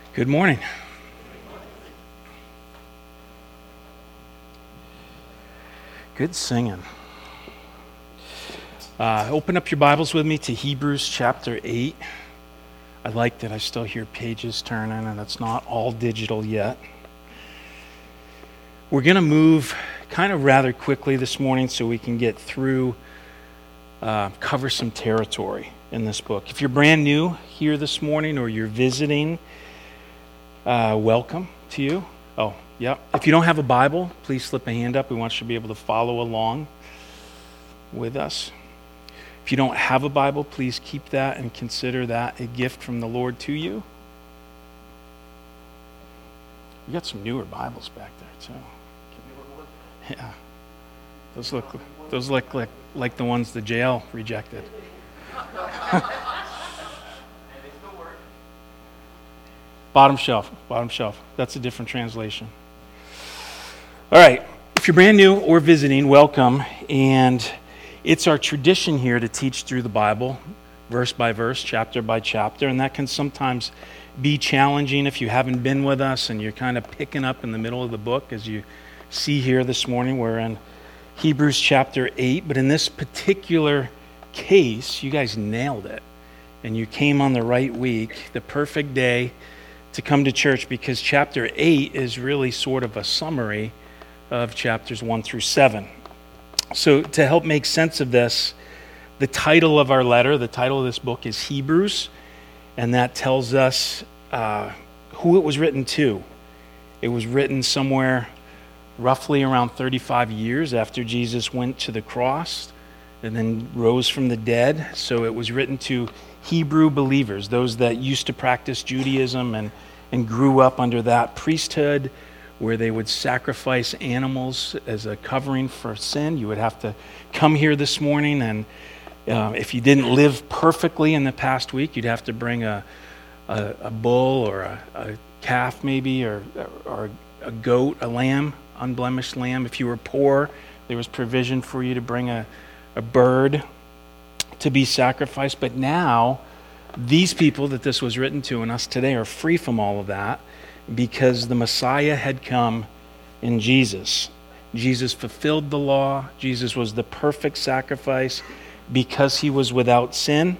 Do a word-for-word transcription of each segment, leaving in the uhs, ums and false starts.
Good morning. Good singing. Uh, open up your Bibles with me to Hebrews chapter eight. I like that I still hear pages turning and it's not all digital yet. We're going to move kind of rather quickly this morning so we can get through, uh, cover some territory in this book. If you're brand new here this morning or you're visiting, uh, welcome to you. Oh, yeah. If you don't have a Bible, please slip a hand up. We want you to be able to follow along with us. If you don't have a Bible, please keep that and consider that a gift from the Lord to you. We got some newer Bibles back there too. Yeah, those look those look like like the ones the jail rejected. Bottom shelf, bottom shelf. That's a different translation. All right, if you're brand new or visiting, welcome. And it's our tradition here to teach through the Bible, verse by verse, chapter by chapter, and that can sometimes be challenging if you haven't been with us and you're kind of picking up in the middle of the book. As you see here this morning, we're in Hebrews chapter eight, but in this particular case, you guys nailed it, and you came on the right week, the perfect day to come to church, because chapter eight is really sort of a summary of chapters one through seven. So to help make sense of this, the title of our letter, the title of this book is Hebrews, and that tells us uh, who it was written to. It was written somewhere roughly around thirty-five years after Jesus went to the cross and then rose from the dead. So it was written to Hebrew believers, those that used to practice Judaism and, and grew up under that priesthood where they would sacrifice animals as a covering for sin. You would have to come here this morning, and uh, if you didn't live perfectly in the past week, you'd have to bring a a, a bull or a, a calf maybe, or, or a goat, a lamb, unblemished lamb. If you were poor, there was provision for you to bring a, a bird to be sacrificed. But now, these people that this was written to and us today are free from all of that, because the Messiah had come in Jesus. Jesus fulfilled the law. Jesus was the perfect sacrifice because he was without sin.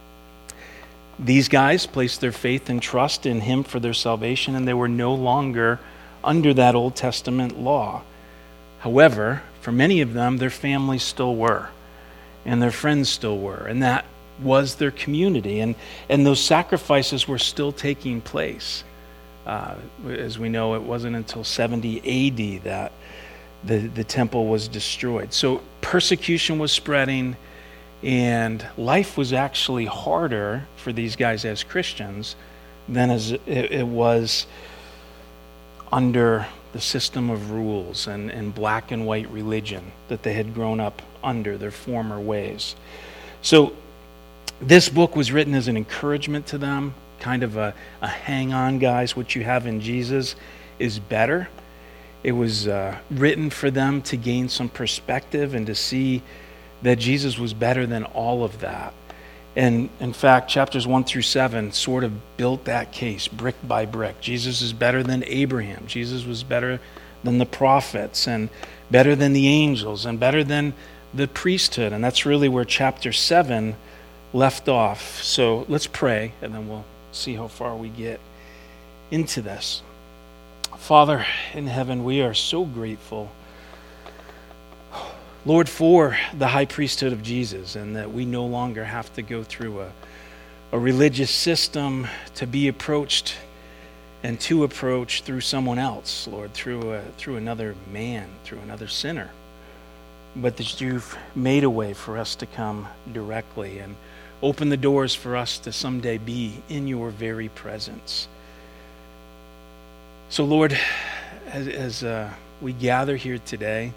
These guys placed their faith and trust in him for their salvation, and they were no longer under that Old Testament law. However, for many of them, their families still were, and their friends still were, and that was their community, and, and those sacrifices were still taking place. Uh, as we know, it wasn't until seventy A D that the, the temple was destroyed. So persecution was spreading, and life was actually harder for these guys as Christians than as it, it was under the system of rules and, and black and white religion that they had grown up under, their former ways. So this book was written as an encouragement to them, kind of a, a hang on, guys, what you have in Jesus is better. It was uh, written for them to gain some perspective and to see that Jesus was better than all of that. And in fact, chapters one through seven sort of built that case brick by brick. Jesus is better than Abraham. Jesus was better than the prophets, and better than the angels, and better than the priesthood. And that's really where chapter seven left off. So let's pray, and then we'll see how far we get into this. Father in heaven, we are so grateful, Lord, for the high priesthood of Jesus, and that we no longer have to go through a, a religious system to be approached and to approach through someone else, Lord, through a, through another man, through another sinner, but that you've made a way for us to come directly and open the doors for us to someday be in your very presence. So, Lord, as, as uh, we gather here today,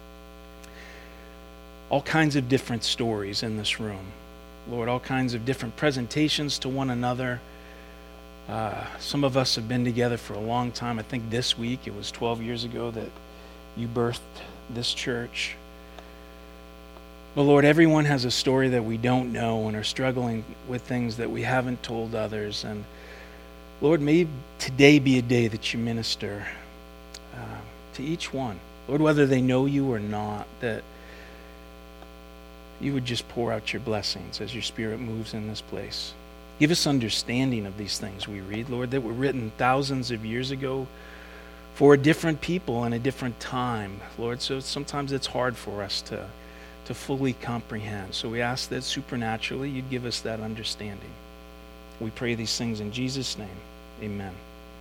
all kinds of different stories in this room. Lord, all kinds of different presentations to one another. Uh, some of us have been together for a long time. I think this week, it was twelve years ago that you birthed this church. But Lord, everyone has a story that we don't know and are struggling with things that we haven't told others. And Lord, may today be a day that you minister uh, to each one. Lord, whether they know you or not, that you would just pour out your blessings as your Spirit moves in this place. Give us understanding of these things we read, Lord, that were written thousands of years ago for a different people in a different time, Lord. So sometimes it's hard for us to, to fully comprehend. So we ask that supernaturally you'd give us that understanding. We pray these things in Jesus' name. Amen.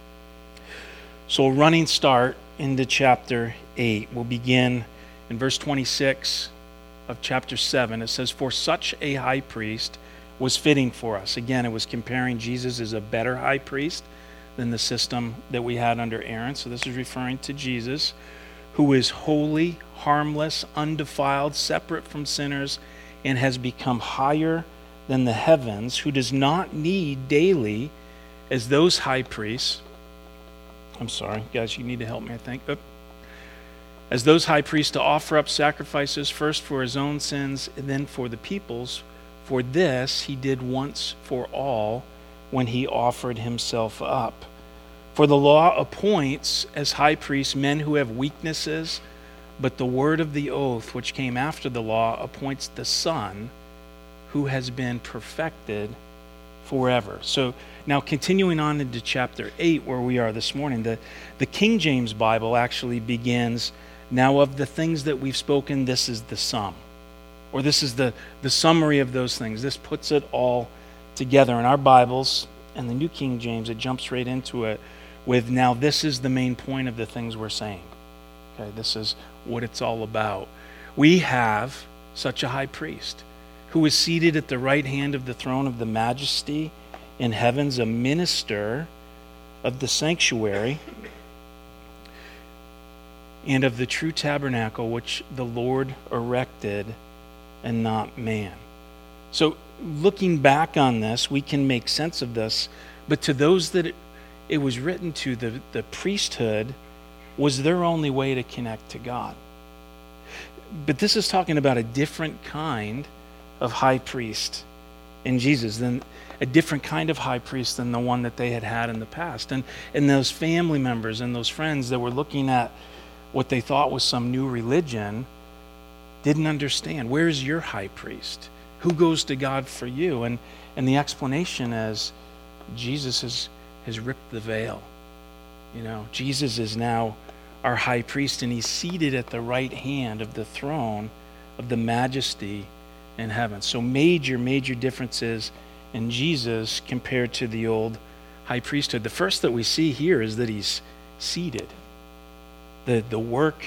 So a running start into chapter eight. We'll begin in verse twenty-six of chapter seven. It says, "For such a high priest was fitting for us." Again, it was comparing Jesus as a better high priest than the system that we had under Aaron. So this is referring to Jesus, who is holy, harmless, undefiled, separate from sinners, and has become higher than the heavens, who does not need daily, as those high priests, I'm sorry, guys, you need to help me, I think. Oop. As those high priests to offer up sacrifices first for his own sins and then for the people's. For this he did once for all when he offered himself up. For the law appoints as high priests men who have weaknesses, but the word of the oath which came after the law appoints the Son who has been perfected forever. So now continuing on into chapter eight where we are this morning, the, the King James Bible actually begins, "Now of the things that we've spoken, this is the sum." Or this is the, the summary of those things. This puts it all together. In our Bibles and the New King James, it jumps right into it with, "Now this is the main point of the things we're saying." Okay, this is what it's all about. We have such a high priest who is seated at the right hand of the throne of the majesty in heavens, a minister of the sanctuary and of the true tabernacle which the Lord erected and not man. So looking back on this, we can make sense of this, but to those that it, it was written to, the, the priesthood was their only way to connect to God. But this is talking about a different kind of high priest in Jesus, than a different kind of high priest than the one that they had had in the past. And, and those family members and those friends that were looking at what they thought was some new religion didn't understand. Where's your high priest? Who goes to God for you? And and the explanation is Jesus has, has ripped the veil. You know, Jesus is now our high priest, and he's seated at the right hand of the throne of the majesty in heaven. So major, major differences in Jesus compared to the old high priesthood. The first that we see here is that he's seated. The, the work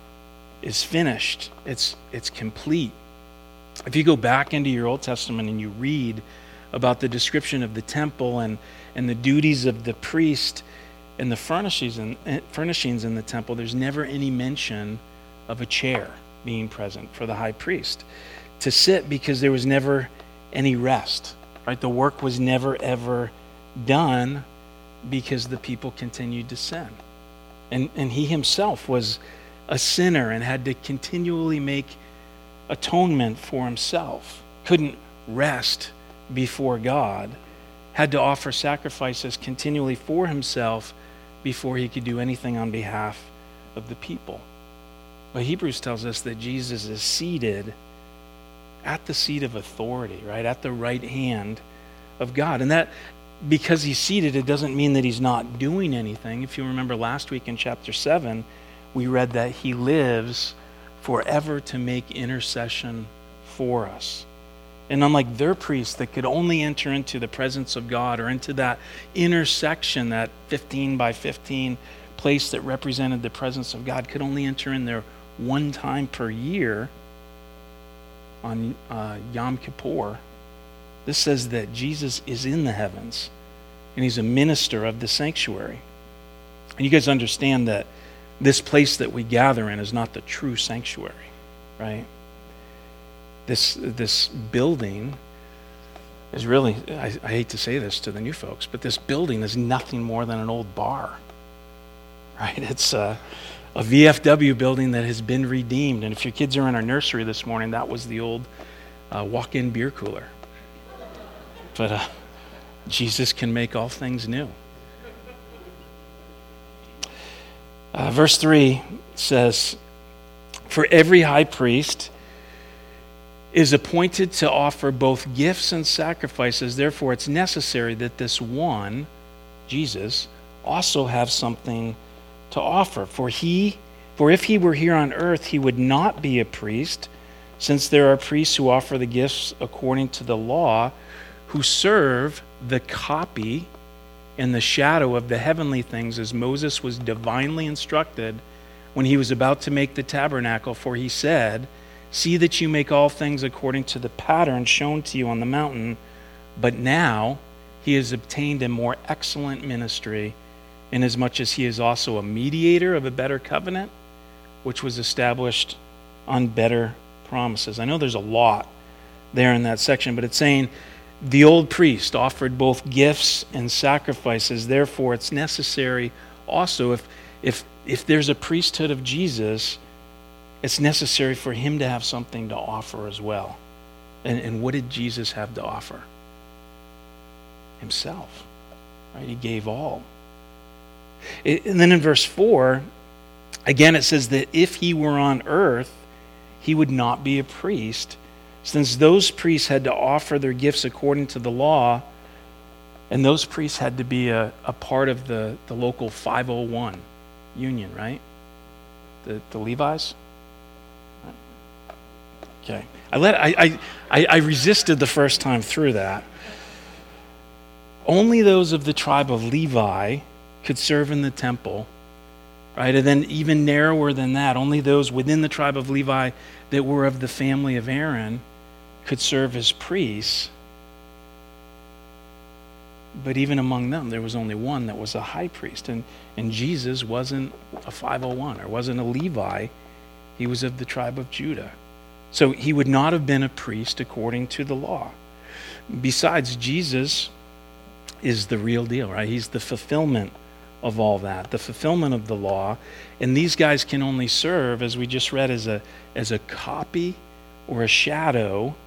is finished. It's, it's complete. If you go back into your Old Testament and you read about the description of the temple and, and the duties of the priest and the furnishings in, furnishings in the temple, there's never any mention of a chair being present for the high priest to sit, because there was never any rest. Right? The work was never ever done because the people continued to sin. And, and he himself was a sinner and had to continually make atonement for himself. Couldn't rest before God. Had to offer sacrifices continually for himself before he could do anything on behalf of the people. But Hebrews tells us that Jesus is seated at the seat of authority, right? At the right hand of God. And that, because he's seated, it doesn't mean that he's not doing anything. If you remember last week in chapter seven, we read that he lives forever to make intercession for us. And unlike their priests that could only enter into the presence of God or into that intersection, that fifteen by fifteen place that represented the presence of God, could only enter in there one time per year on uh, Yom Kippur. This says that Jesus is in the heavens and he's a minister of the sanctuary. And you guys understand that this place that we gather in is not the true sanctuary, right? This this building is really, I, I hate to say this to the new folks, but this building is nothing more than an old bar, right? It's a, a V F W building that has been redeemed. And if your kids are in our nursery this morning, that was the old uh, walk-in beer cooler. But uh, Jesus can make all things new. Uh, verse three says, "For every high priest is appointed to offer both gifts and sacrifices. Therefore, it's necessary that this one, Jesus, also have something to offer. For he, for if he were here on earth, he would not be a priest, since there are priests who offer the gifts according to the law, who serve the copy and the shadow of the heavenly things, as Moses was divinely instructed when he was about to make the tabernacle. For he said, 'See that you make all things according to the pattern shown to you on the mountain.' But now he has obtained a more excellent ministry, inasmuch as he is also a mediator of a better covenant, which was established on better promises." I know there's a lot there in that section, but it's saying the old priest offered both gifts and sacrifices. Therefore, it's necessary also, if if if there's a priesthood of Jesus, it's necessary for him to have something to offer as well. And, and what did Jesus have to offer? Himself. Right? He gave all. It, and then in verse four, again it says that if he were on earth, he would not be a priest, since those priests had to offer their gifts according to the law, and those priests had to be a, a part of the, the local five oh one union, right? The, the Levites? Okay. I let I, I I resisted the first time through that. Only those of the tribe of Levi could serve in the temple, right? And then even narrower than that, only those within the tribe of Levi that were of the family of Aaron could serve as priests. But even among them, there was only one that was a high priest. And, and Jesus wasn't a five oh one or wasn't a Levi. He was of the tribe of Judah. So he would not have been a priest according to the law. Besides, Jesus is the real deal, right? He's the fulfillment of all that, the fulfillment of the law. And these guys can only serve, as we just read, as a, as a copy or a shadow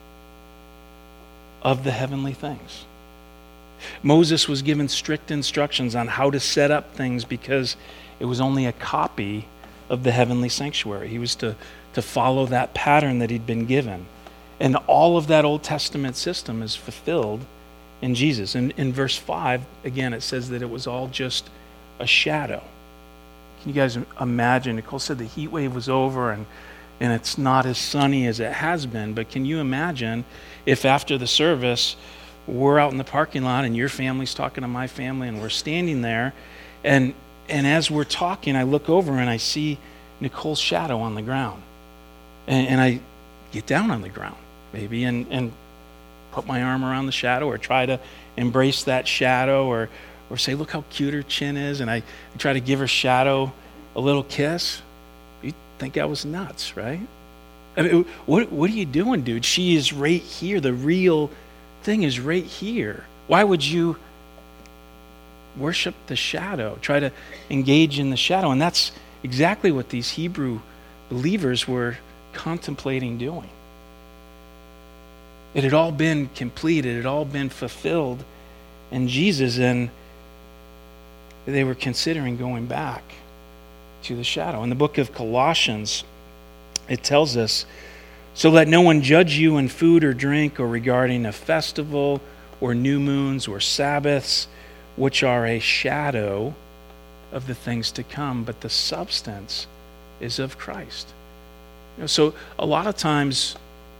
of the heavenly things. Moses was given strict instructions on how to set up things because it was only a copy of the heavenly sanctuary. He was to, to follow that pattern that he'd been given. And all of that Old Testament system is fulfilled in Jesus. And in verse five, again, it says that it was all just a shadow. Can you guys imagine? Nicole said the heat wave was over and, and it's not as sunny as it has been, but can you imagine if after the service we're out in the parking lot and your family's talking to my family and we're standing there, and and as we're talking, I look over and I see Nicole's shadow on the ground. And, and I get down on the ground, maybe, and, and put my arm around the shadow or try to embrace that shadow or or say, look how cute her chin is, and I, I try to give her shadow a little kiss. You'd think I was nuts, right? I mean, what what are you doing, dude? She is right here. The real thing is right here. Why would you worship the shadow, try to engage in the shadow? And that's exactly what these Hebrew believers were contemplating doing. It had all been completed, it had all been fulfilled in Jesus, and they were considering going back to the shadow. In the book of Colossians, it tells us, so let no one judge you in food or drink or regarding a festival or new moons or Sabbaths, which are a shadow of the things to come, but the substance is of Christ. You know, so a lot of times,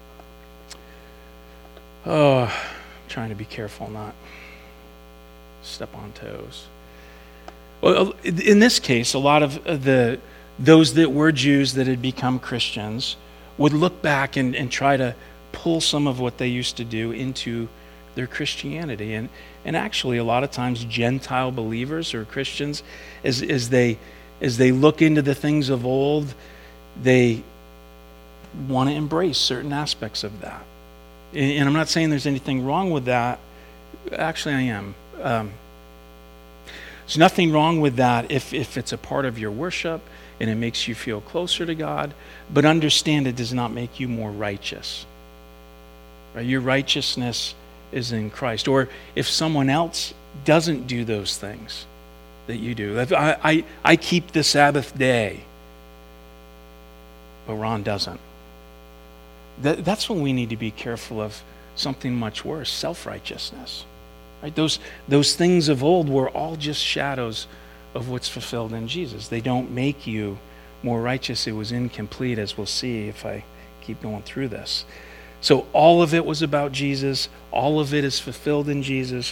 oh, I'm trying to be careful not step on toes. Well, in this case, a lot of the those that were Jews that had become Christians would look back and, and try to pull some of what they used to do into their Christianity. And and actually a lot of times Gentile believers or Christians, as as they as they look into the things of old, they want to embrace certain aspects of that. And, and I'm not saying there's anything wrong with that. Actually, I am. Um, there's nothing wrong with that if, if it's a part of your worship and it makes you feel closer to God, but understand it does not make you more righteous. Right? Your righteousness is in Christ. Or if someone else doesn't do those things, that you do. I, I, I keep the Sabbath day, but Ron doesn't. That, that's when we need to be careful of something much worse, self-righteousness. Right? Those, those things of old were all just shadows of what's fulfilled in Jesus. They don't make you more righteous. It was incomplete, as we'll see if I keep going through this. So all of it was about Jesus. All of it is fulfilled in Jesus.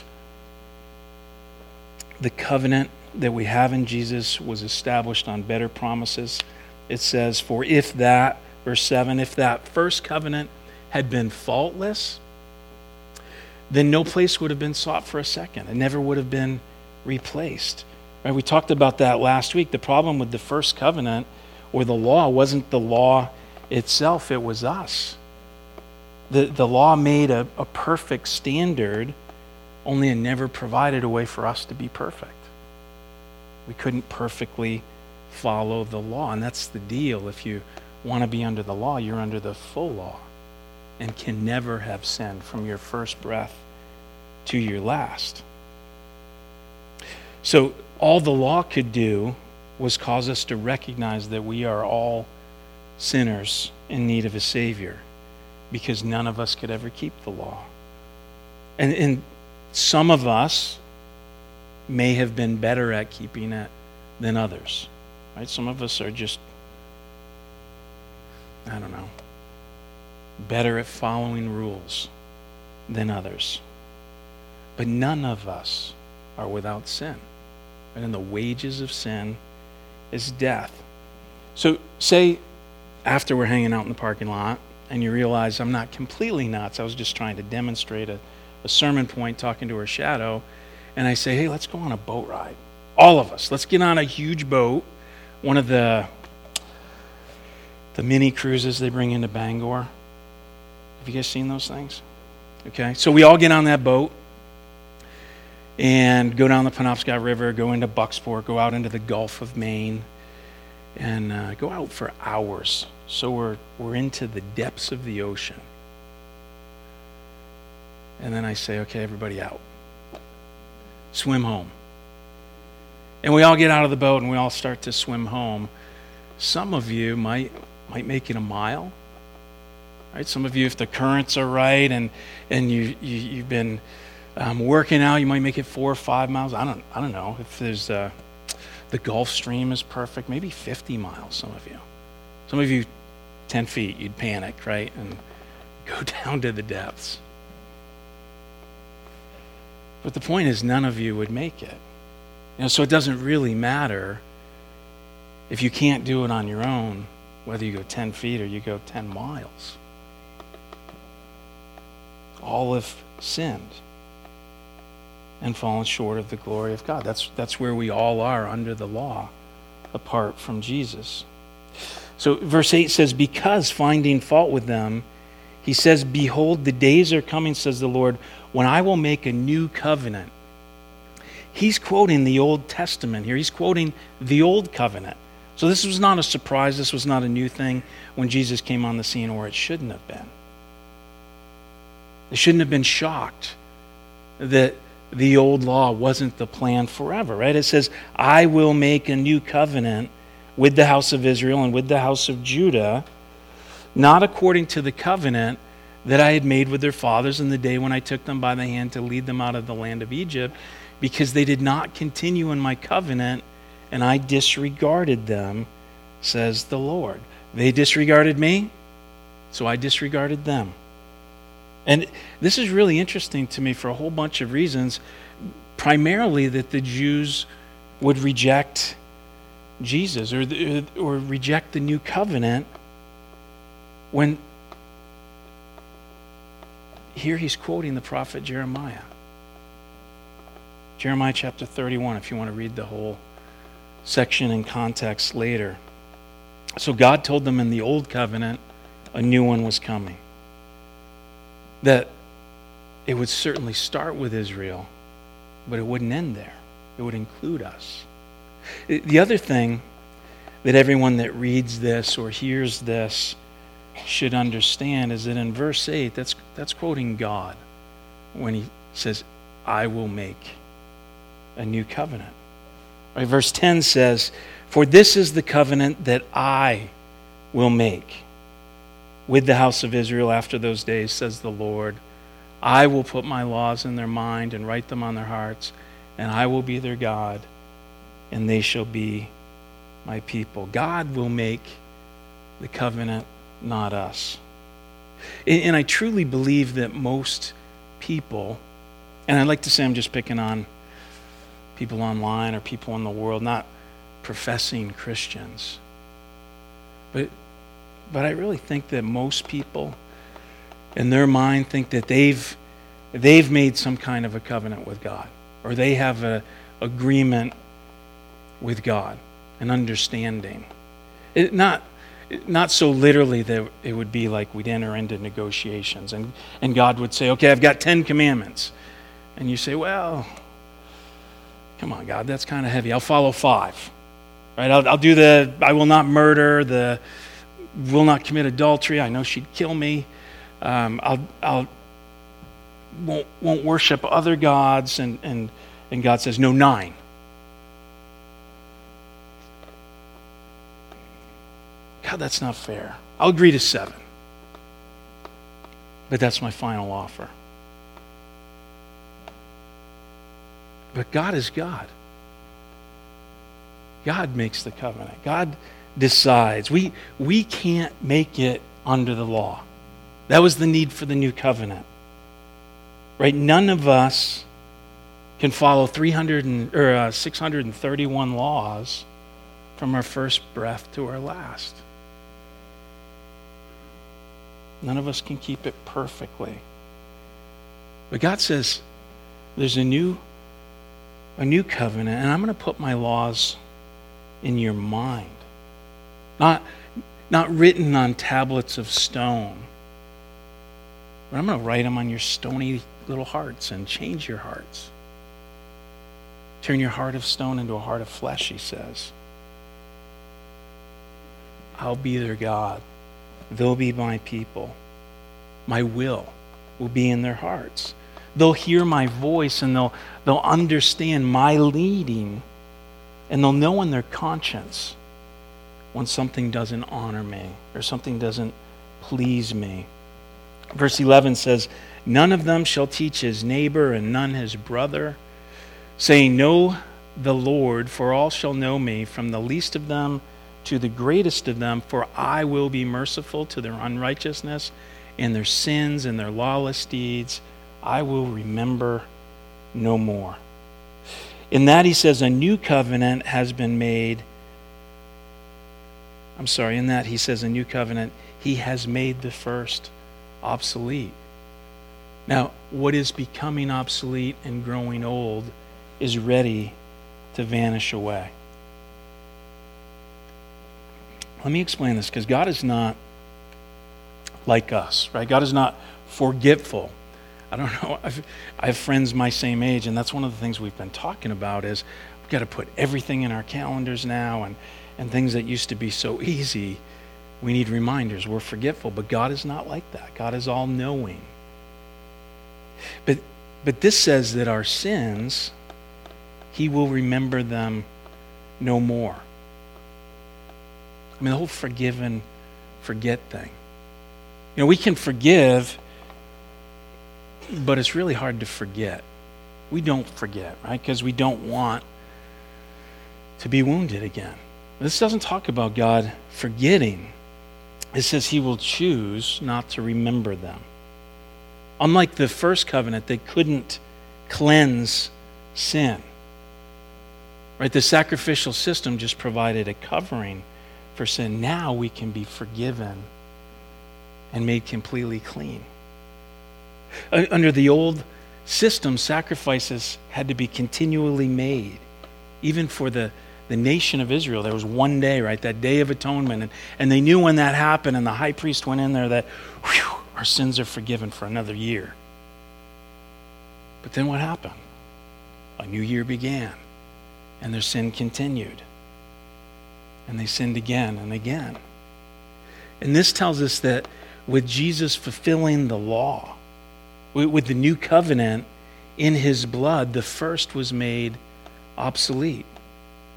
The covenant that we have in Jesus was established on better promises. It says, for if that, verse seven, if that first covenant had been faultless, then no place would have been sought for a second. It never would have been replaced. Right? We talked about that last week. The problem with the first covenant or the law wasn't the law itself, it was us. The, the law made a, a perfect standard, only it never provided a way for us to be perfect. We couldn't perfectly follow the law, and that's the deal. If you want to be under the law, you're under the full law and can never have sinned from your first breath to your last. So all the law could do was cause us to recognize that we are all sinners in need of a Savior, because none of us could ever keep the law. And, and some of us may have been better at keeping it than others. Right? Some of us are just, I don't know, better at following rules than others. But none of us are without sin. And the wages of sin is death. So say after we're hanging out in the parking lot and you realize I'm not completely nuts, I was just trying to demonstrate a, a sermon point talking to her shadow, and I say, hey, let's go on a boat ride. All of us, let's get on a huge boat, one of the the mini cruises they bring into Bangor. Have you guys seen those things? Okay, so we all get on that boat and go down the Penobscot River, go into Bucksport, go out into the Gulf of Maine, and uh, go out for hours. So we're we're into the depths of the ocean. And then I say, okay, everybody out. Swim home. And we all get out of the boat and we all start to swim home. Some of you might might make it a mile. Right? Some of you, if the currents are right and and you, you you've been um, working out, you might make it four or five miles. I don't I don't know if there's uh, the Gulf Stream is perfect. Maybe fifty miles. Some of you, some of you, ten feet. You'd panic, right, and go down to the depths. But the point is, none of you would make it. You know, so it doesn't really matter if you can't do it on your own, whether you go ten feet or you go ten miles. All have sinned and fallen short of the glory of God. That's, that's where we all are under the law, apart from Jesus. So verse eight says, because finding fault with them, he says, behold, the days are coming, says the Lord, when I will make a new covenant. He's quoting the Old Testament here. He's quoting the Old Covenant. So this was not a surprise. This was not a new thing when Jesus came on the scene, or it shouldn't have been. They shouldn't have been shocked that the old law wasn't the plan forever, right? It says, I will make a new covenant with the house of Israel and with the house of Judah, not according to the covenant that I had made with their fathers in the day when I took them by the hand to lead them out of the land of Egypt, because they did not continue in my covenant, and I disregarded them, says the Lord. They disregarded me, so I disregarded them. And this is really interesting to me for a whole bunch of reasons, primarily that the Jews would reject Jesus or, the, or reject the new covenant when here he's quoting the prophet Jeremiah. Jeremiah chapter thirty-one, if you want to read the whole section in context later. So God told them in the old covenant a new one was coming. That it would certainly start with Israel, but it wouldn't end there. It would include us. The other thing that everyone that reads this or hears this should understand is that in verse eight, that's that's quoting God when he says, I will make a new covenant. Right? Verse ten says, "For this is the covenant that I will make with the house of Israel after those days, says the Lord. I will put my laws in their mind and write them on their hearts, and I will be their God, and they shall be my people." God will make the covenant, not us. And I truly believe that most people, and I'd like to say I'm just picking on people online or people in the world, not professing Christians, but but I really think that most people in their mind think that they've they've made some kind of a covenant with God, or they have an agreement with God, an understanding. It, not not so literally that it would be like we'd enter into negotiations and, and God would say, "Okay, I've got ten commandments." And you say, "Well, come on, God, that's kind of heavy. I'll follow five. Right? I'll, I'll do the, I will not murder, the will not commit adultery. I know she'd kill me. Um, I'll, I'll won't, won't worship other gods." And, and, and God says, "No, nine." God, that's not fair. I'll agree to seven. But that's my final offer. But God is God. God makes the covenant. God decides. We, we can't make it under the law. That was the need for the new covenant. Right? None of us can follow three hundred and, or uh, six hundred thirty-one laws from our first breath to our last. None of us can keep it perfectly. But God says, there's a new, a new covenant, and I'm going to put my laws in your mind. Not, not written on tablets of stone, but I'm going to write them on your stony little hearts and change your hearts. Turn your heart of stone into a heart of flesh, he says. I'll be their God. They'll be my people. My will will be in their hearts. They'll hear my voice and they'll, they'll understand my leading, and they'll know in their conscience when something doesn't honor me or something doesn't please me. Verse eleven says, "None of them shall teach his neighbor and none his brother, saying, Know the Lord, for all shall know me, from the least of them to the greatest of them, for I will be merciful to their unrighteousness and their sins and their lawless deeds. I will remember no more." In that he says a new covenant has been made. I'm sorry, in that he says a new covenant, he has made the first obsolete. Now, what is becoming obsolete and growing old is ready to vanish away. Let me explain this, because God is not like us, right? God is not forgetful. I don't know. I've, I have friends my same age, and that's one of the things we've been talking about is we've got to put everything in our calendars now, and, and things that used to be so easy, we need reminders. We're forgetful, but God is not like that. God is all-knowing. But, but this says that our sins, he will remember them no more. I mean, the whole forgive and forget thing. You know, we can forgive, but it's really hard to forget. We don't forget, right? Because we don't want to be wounded again. This doesn't talk about God forgetting. It says he will choose not to remember them. Unlike the first covenant, they couldn't cleanse sin. Right? The sacrificial system just provided a covering for sin. Now we can be forgiven and made completely clean. Under the old system, sacrifices had to be continually made. Even for the, the nation of Israel, there was one day, right, that Day of Atonement. And, and they knew when that happened, and the high priest went in there that, whew, our sins are forgiven for another year. But then what happened? A new year began, and their sin continued. And they sinned again and again. And this tells us that with Jesus fulfilling the law, with the new covenant in his blood, the first was made obsolete.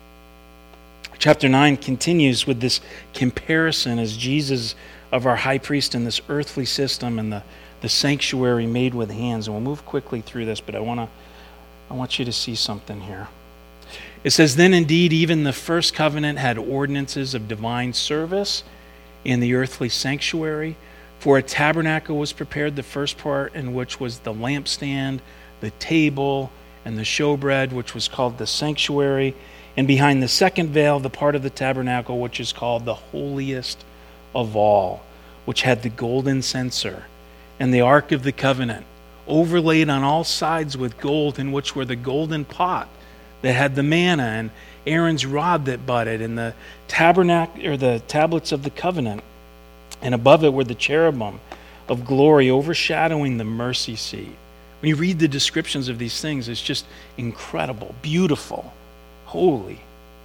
Chapter nine continues with this comparison as Jesus of our high priest in this earthly system and the, the sanctuary made with hands. And we'll move quickly through this, but I want to I want you to see something here. It says, then indeed even the first covenant had ordinances of divine service in the earthly sanctuary. For a tabernacle was prepared, the first part in which was the lampstand, the table, and the showbread, which was called the sanctuary. And behind the second veil, the part of the tabernacle which is called the holiest of all, which had the golden censer and the ark of the covenant, overlaid on all sides with gold, in which were the golden pot that had the manna, and Aaron's rod that budded, and the tabernacle or the tablets of the covenant. And above it were the cherubim of glory overshadowing the mercy seat. When you read the descriptions of these things, it's just incredible, beautiful, holy.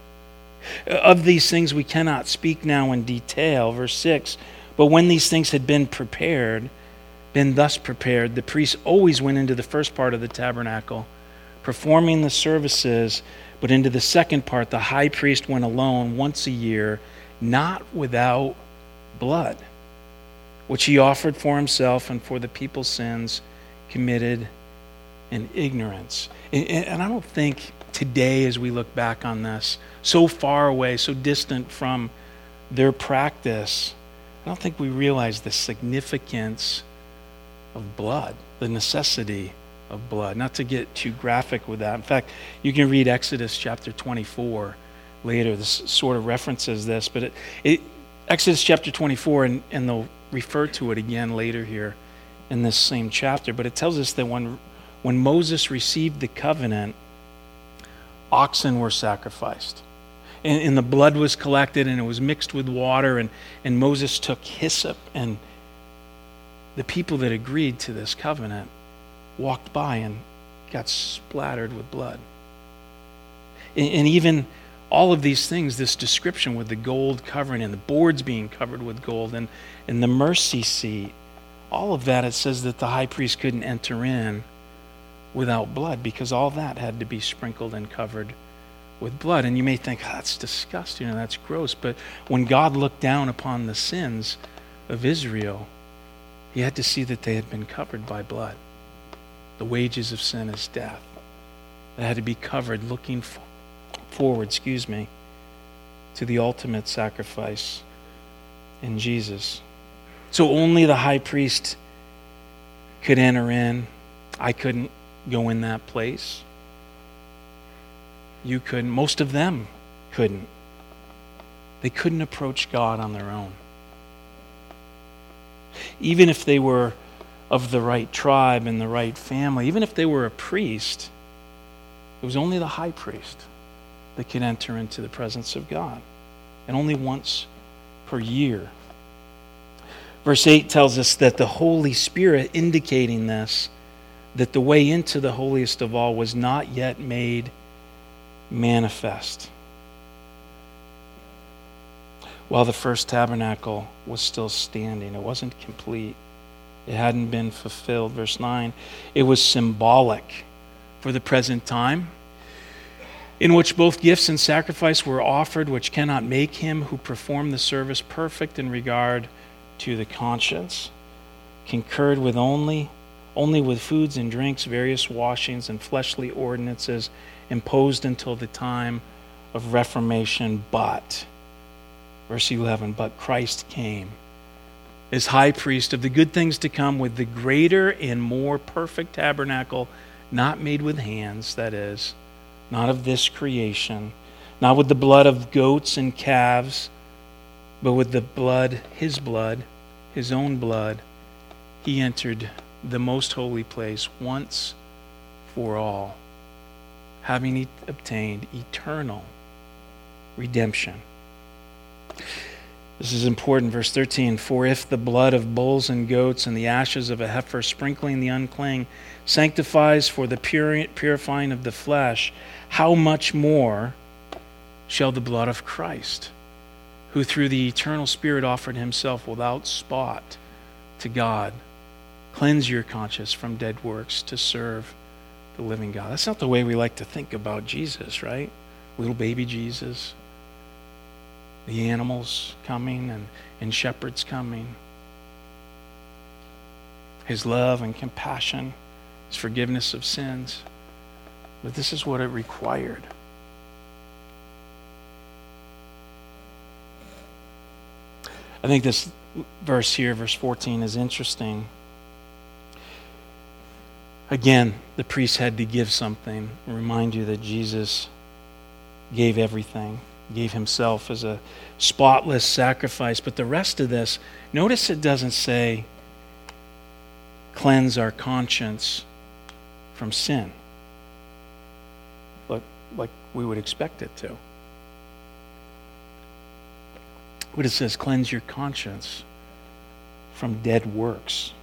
Of these things we cannot speak now in detail. Verse six, but when these things had been prepared, been thus prepared, the priests always went into the first part of the tabernacle, performing the services, but into the second part the high priest went alone once a year, not without blood, which he offered for himself and for the people's sins committed in ignorance. And, and I don't think today, as we look back on this, so far away, so distant from their practice, I don't think we realize the significance of blood, the necessity of blood. Not to get too graphic with that. In fact, you can read Exodus chapter twenty-four later. This sort of references this, but it, it Exodus chapter twenty-four, and, and they'll refer to it again later here in this same chapter. But it tells us that when when Moses received the covenant, oxen were sacrificed. And, and the blood was collected, and it was mixed with water, and, and Moses took hyssop, and the people that agreed to this covenant walked by and got splattered with blood. And, and even all of these things, this description with the gold covering and the boards being covered with gold and, and the mercy seat, all of that, it says that the high priest couldn't enter in without blood, because all that had to be sprinkled and covered with blood. And you may think, oh, that's disgusting and that's gross, but when God looked down upon the sins of Israel, he had to see that they had been covered by blood. The wages of sin is death. It had to be covered, looking for, forward, excuse me, to the ultimate sacrifice in Jesus. So only the high priest could enter in. I couldn't go in that place. You couldn't. Most of them couldn't. They couldn't approach God on their own. Even if they were of the right tribe and the right family, even if they were a priest, it was only the high priest that could enter into the presence of God, and only once per year. Verse eight tells us that the Holy Spirit, indicating this, that the way into the holiest of all was not yet made manifest, while the first tabernacle was still standing. It wasn't complete. It hadn't been fulfilled. Verse nine, it was symbolic for the present time, in which both gifts and sacrifice were offered, which cannot make him who performed the service perfect in regard to the conscience, concurred with only, only with foods and drinks, various washings and fleshly ordinances imposed until the time of Reformation. But, verse eleven, but Christ came as high priest of the good things to come, with the greater and more perfect tabernacle, not made with hands, that is, not of this creation, not with the blood of goats and calves, but with the blood, his blood, his own blood. He entered the most holy place once for all, having e- obtained eternal redemption. This is important, verse thirteen. For if the blood of bulls and goats and the ashes of a heifer sprinkling the unclean sanctifies for the puri- purifying of the flesh, how much more shall the blood of Christ, who through the eternal Spirit offered himself without spot to God, cleanse your conscience from dead works to serve the living God. That's not the way we like to think about Jesus, right? Little baby Jesus, the animals coming and, and shepherds coming. His love and compassion, His forgiveness of sins. But this is what it required. I think this verse here, verse fourteen, is interesting. Again, the priest had to give something. Remind you that Jesus gave everything, gave Himself as a spotless sacrifice. But the rest of this, notice it doesn't say, cleanse our conscience from sin, like, like we would expect it to. But it says, cleanse your conscience from dead works.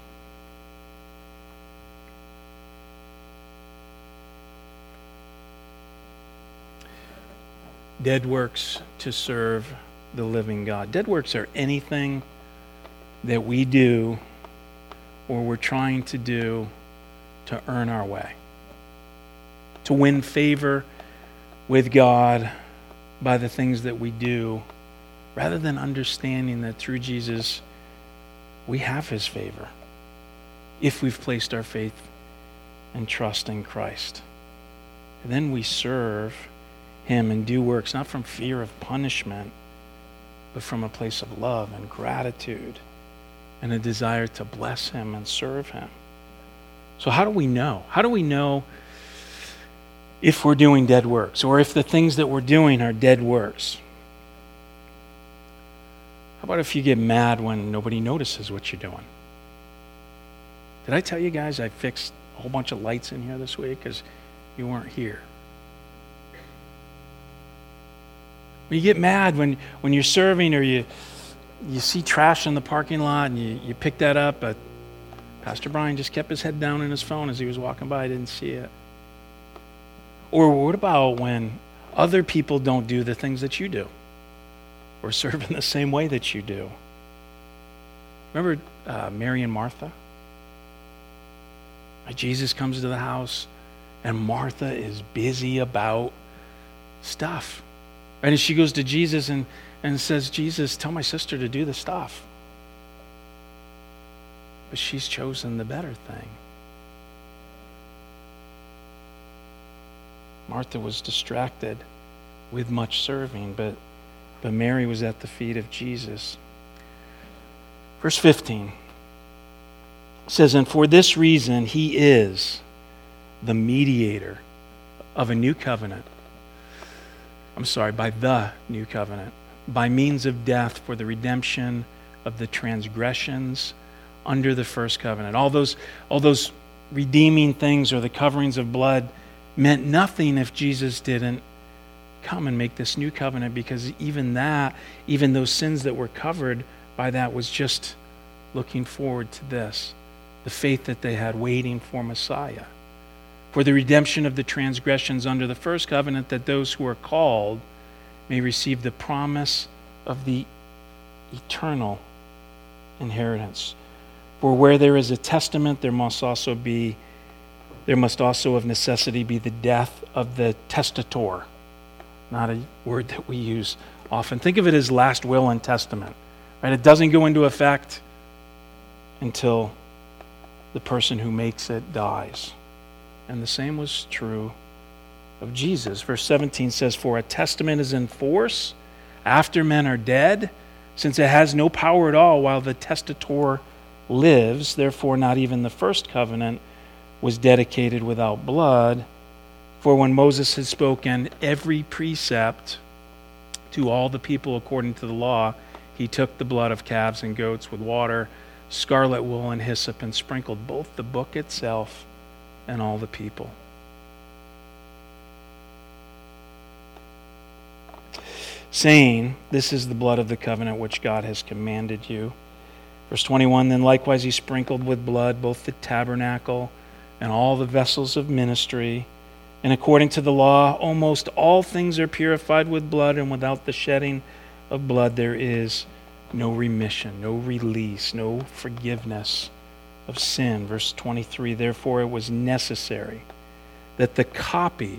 Dead works to serve the living God. Dead works are anything that we do or we're trying to do to earn our way, to win favor with God by the things that we do, rather than understanding that through Jesus we have His favor if we've placed our faith and trust in Christ. And then we serve Him and do works not from fear of punishment, but from a place of love and gratitude and a desire to bless Him and serve Him. So how do we know? How do we know if we're doing dead works, or if the things that we're doing are dead works? How about if you get mad when nobody notices what you're doing? Did I tell you guys I fixed a whole bunch of lights in here this week because you weren't here? When you get mad when, when you're serving, or you you see trash in the parking lot and you, you pick that up, but Pastor Brian just kept his head down in his phone as he was walking by, I didn't see it. Or what about when other people don't do the things that you do, or serve in the same way that you do? Remember uh, Mary and Martha? Jesus comes to the house and Martha is busy about stuff. Right? And she goes to Jesus and, and says, Jesus, tell my sister to do the stuff. But she's chosen the better thing. Martha was distracted with much serving, but, but Mary was at the feet of Jesus. Verse fifteen says, and for this reason He is the mediator of a new covenant. I'm sorry, by the new covenant, by means of death for the redemption of the transgressions under the first covenant. All those, all those redeeming things, or the coverings of blood, meant nothing if Jesus didn't come and make this new covenant, because even that, even those sins that were covered by that, was just looking forward to this, the faith that they had waiting for Messiah. For the redemption of the transgressions under the first covenant, that those who are called may receive the promise of the eternal inheritance. For where there is a testament, there must also be, there must also of necessity be the death of the testator. Not a word that we use often. Think of it as last will and testament. Right? It doesn't go into effect until the person who makes it dies. And the same was true of Jesus. Verse seventeen says, for a testament is in force after men are dead, since it has no power at all while the testator lives. Therefore, not even the first covenant was dedicated without blood. For when Moses had spoken every precept to all the people according to the law, he took the blood of calves and goats with water, scarlet wool, and hyssop, and sprinkled both the book itself and all the people. Saying, this is the blood of the covenant which God has commanded you. Verse twenty-one, then likewise he sprinkled with blood both the tabernacle and all the vessels of ministry. And according to the law, almost all things are purified with blood, and without the shedding of blood there is no remission, no release, no forgiveness of sin. Verse twenty-three, therefore it was necessary that the copies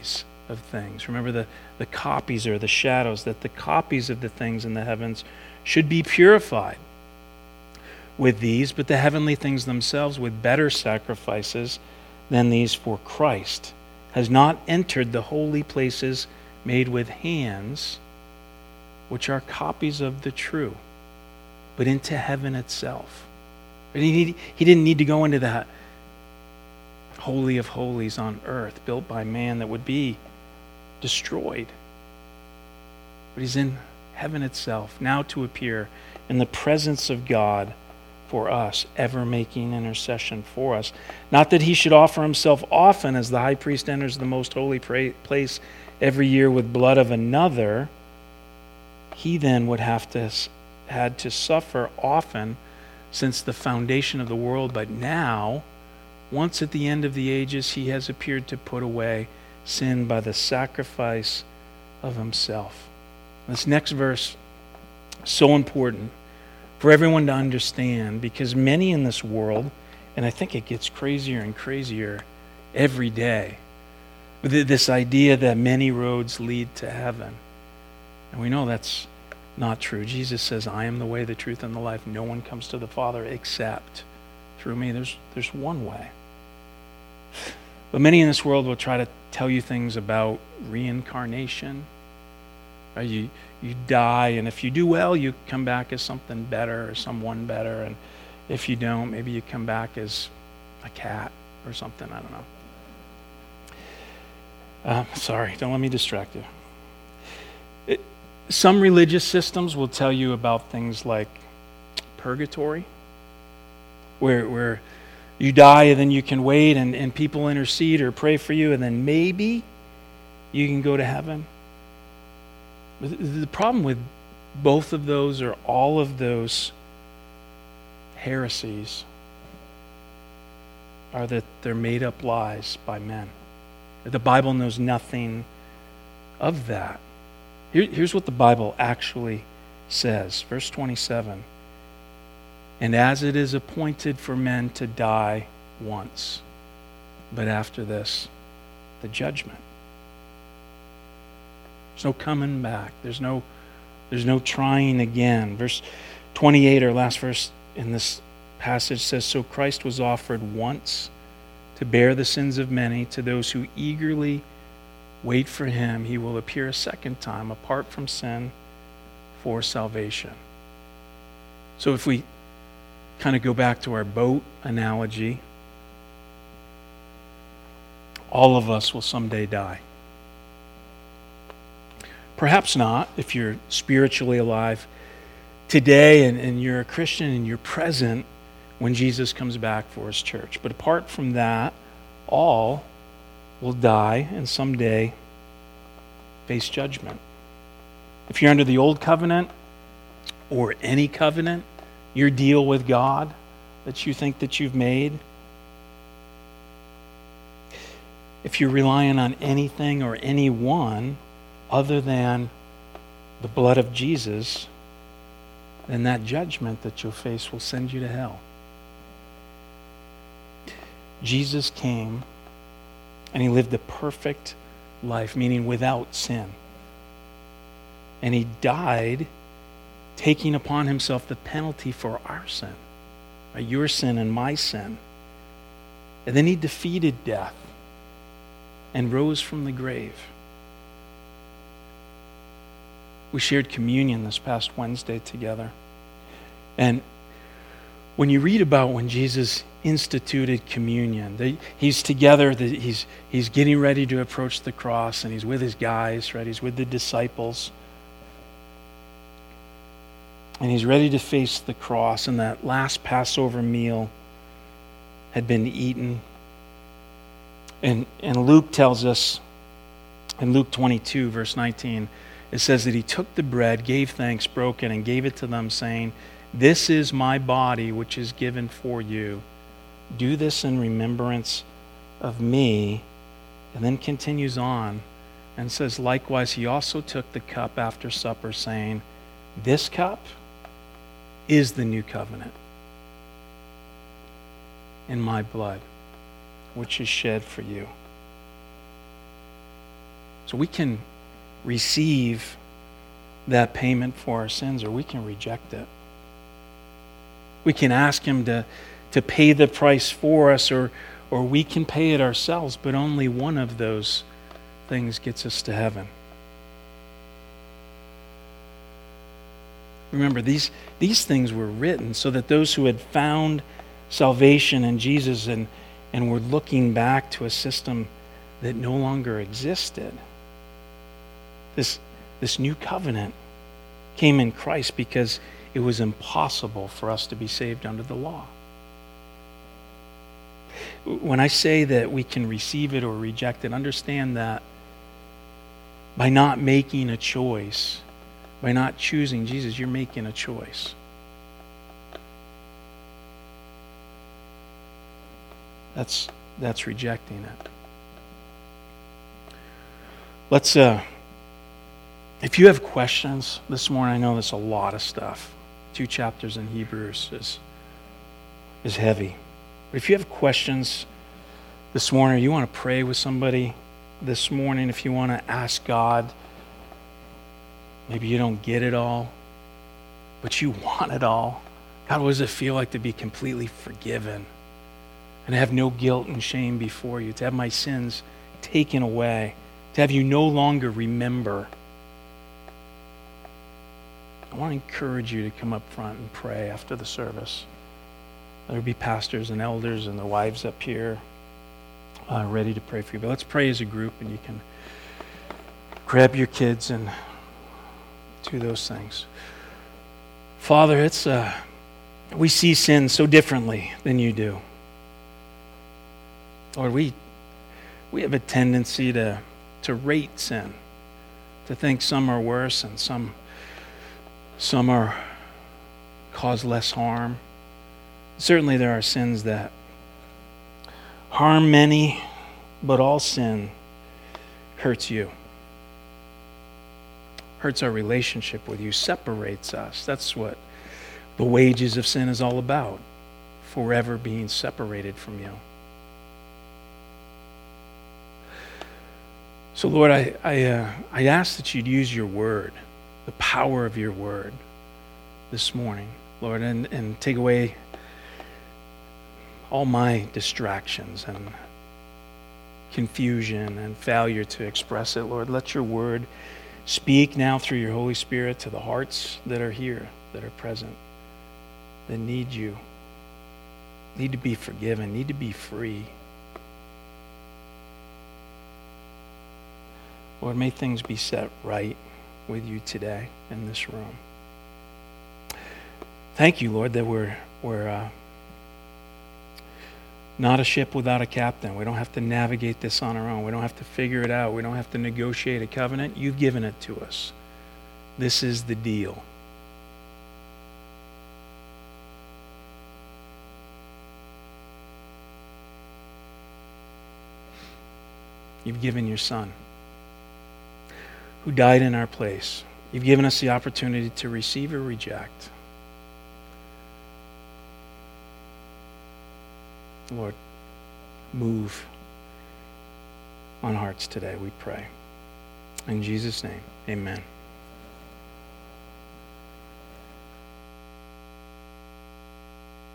of things. Remember the, the copies or the shadows, that the copies of the things in the heavens should be purified with these, but the heavenly things themselves with better sacrifices than these, for Christ has not entered the holy places made with hands, which are copies of the true, but into heaven itself. But he, need, he didn't need to go into that holy of holies on earth built by man that would be destroyed. But he's in heaven itself, now to appear in the presence of God for us, ever making intercession for us. Not that he should offer himself often, as the high priest enters the most holy place every year with blood of another. He then would have to had to suffer often since the foundation of the world, but now, once at the end of the ages, he has appeared to put away sin by the sacrifice of himself. This next verse, so important for everyone to understand, because many in this world, and I think it gets crazier and crazier every day, this idea that many roads lead to heaven. And we know that's not true. Jesus says, I am the way, the truth, and the life. No one comes to the Father except through me. There's, there's one way. But many in this world will try to tell you things about reincarnation. Right? You, you die, and if you do well, you come back as something better or someone better. And if you don't, maybe you come back as a cat or something. I don't know. Uh, sorry, don't let me distract you. It, some religious systems will tell you about things like purgatory, where where you die and then you can wait and, and people intercede or pray for you, and then maybe you can go to heaven. But the problem with both of those, or all of those heresies, are that they're made up lies by men. The Bible knows nothing of that. Here, here's what the Bible actually says. Verse twenty-seven. And as it is appointed for men to die once, but after this, the judgment. There's no coming back. There's no, there's no trying again. Verse twenty-eight, our last verse in this passage, says, so Christ was offered once to bear the sins of many. To those who eagerly wait for him, he will appear a second time apart from sin for salvation. So if we kind of go back to our boat analogy, all of us will someday die. Perhaps not if you're spiritually alive today and, and you're a Christian and you're present when Jesus comes back for his church. But apart from that, all will die and someday face judgment. If you're under the old covenant or any covenant, your deal with God that you think that you've made, if you're relying on anything or anyone other than the blood of Jesus, then that judgment that you'll face will send you to hell. Jesus came and he lived a perfect life, meaning without sin. And he died taking upon himself the penalty for our sin, right? Your sin and my sin. And then he defeated death and rose from the grave. We shared communion this past Wednesday together. And when you read about when Jesus instituted communion, they, he's together, the, he's, he's getting ready to approach the cross, and he's with his guys, right? He's with the disciples. And he's ready to face the cross, and that last Passover meal had been eaten. And, and Luke tells us, in Luke twenty-two, verse nineteen, it says that he took the bread, gave thanks, broke it, and gave it to them, saying, this is my body, which is given for you. Do this in remembrance of me. And then continues on and says, likewise, he also took the cup after supper, saying, this cup is the new covenant in my blood, which is shed for you. So we can receive that payment for our sins, or we can reject it. We can ask him to, to pay the price for us, or, or we can pay it ourselves, but only one of those things gets us to heaven. Remember, these, these things were written so that those who had found salvation in Jesus and, and were looking back to a system that no longer existed. This, this new covenant came in Christ because it was impossible for us to be saved under the law. When I say that we can receive it or reject it, understand that by not making a choice, by not choosing Jesus, you're making a choice. That's that's rejecting it. Let's uh if you have questions this morning, I know there's a lot of stuff. Two chapters in Hebrews is is heavy. But if you have questions this morning, or you want to pray with somebody this morning, if you want to ask God, maybe you don't get it all, but you want it all. God, what does it feel like to be completely forgiven and have no guilt and shame before you, to have my sins taken away, to have you no longer remember? I want to encourage you to come up front and pray after the service. There'll be pastors and elders and their wives up here uh, ready to pray for you. But let's pray as a group, and you can grab your kids and do those things. Father, it's uh, we see sin so differently than you do. Lord, we we have a tendency to to rate sin, to think some are worse and some some are cause less harm. Certainly there are sins that harm many, but all sin hurts you. Hurts our relationship with you, separates us. That's what the wages of sin is all about, forever being separated from you. So Lord, I I, uh, I ask that you'd use your word, the power of your word this morning, Lord, and, and take away all my distractions and confusion and failure to express it. Lord, let your word speak now through your Holy Spirit to the hearts that are here, that are present, that need you, need to be forgiven, need to be free. Lord, may things be set right with you today in this room. Thank you, Lord, that we're we're uh, not a ship without a captain. We don't have to navigate this on our own. We don't have to figure it out. We don't have to negotiate a covenant. You've given it to us. This is the deal. You've given your Son, who died in our place. You've given us the opportunity to receive or reject. Lord, move on hearts today, we pray. In Jesus' name, amen.